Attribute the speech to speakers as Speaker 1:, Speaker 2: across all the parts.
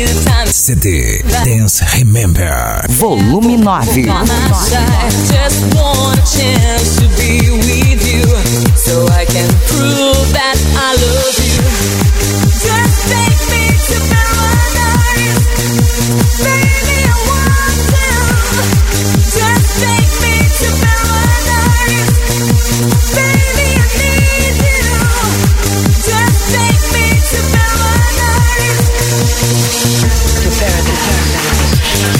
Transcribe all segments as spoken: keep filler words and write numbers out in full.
Speaker 1: C D Dance Remember
Speaker 2: Volume nove.
Speaker 3: Just want a chance to be with you, so I can prove that I love you. Just take me to paradise, baby, I want to. Just take me to paradise, baby, I need you. Just take me to paradise. Prepare the paradise.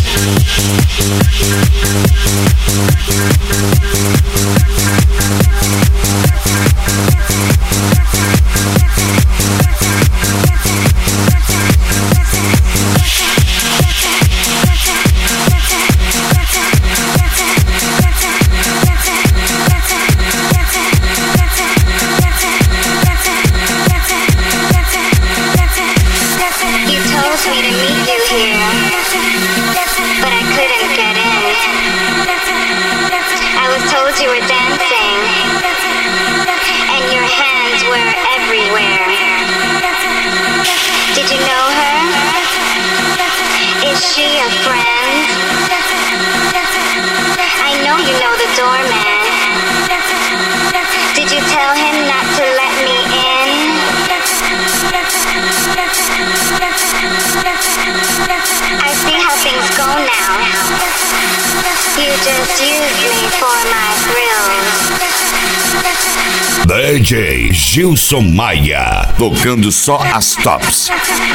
Speaker 4: D J Gilson Maia, tocando só as tops.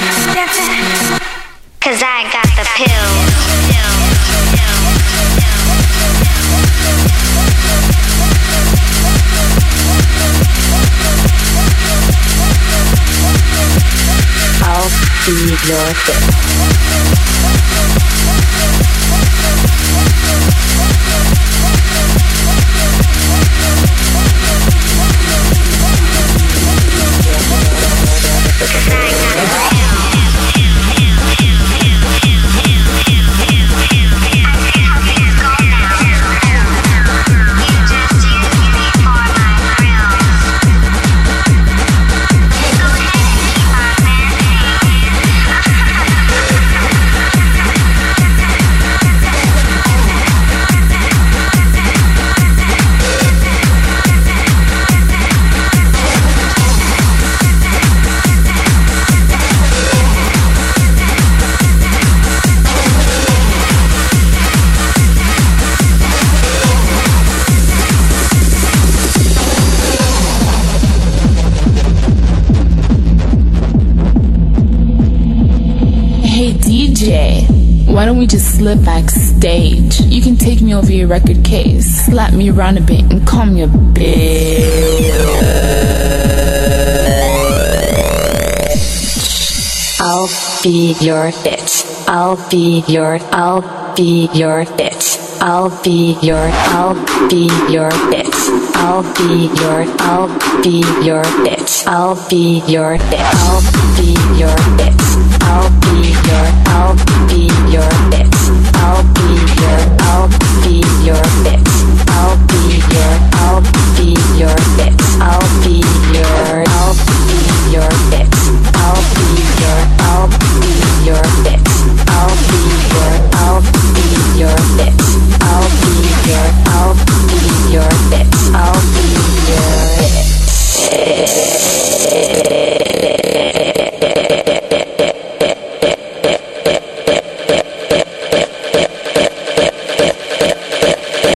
Speaker 5: Cause I got the pills. I'll be your bitch.
Speaker 6: Why don't we just slip backstage? You can take me over your record case, slap me around a bit, and call me a bitch.
Speaker 5: I'll be your bitch. I'll be your, I'll be your bitch. I'll be your, I'll be your bitch. I'll be your, I'll be your bitch. I'll be your bitch. I'll